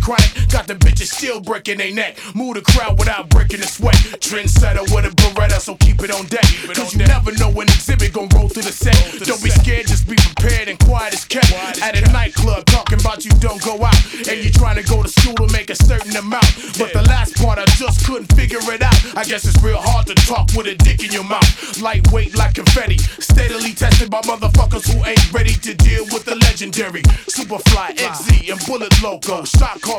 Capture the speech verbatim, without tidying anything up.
chronic, got the bitches still breaking their neck. Move the crowd without breaking the sweat. Trendsetter with a Beretta, so keep it on deck. Cause you never know when exhibit gon' roll through the set. Don't be scared, just be prepared and quiet as kept. At a nightclub, talking about you don't go out. And you trying to go to school to make a certain amount. But the last part I just couldn't figure it out. I guess it's real hard to talk with a dick in your mouth. Lightweight like confetti, steadily tested by motherfuckers who ain't ready to deal with the legendary Superfly, X Z, and Bullet Loco. Shot call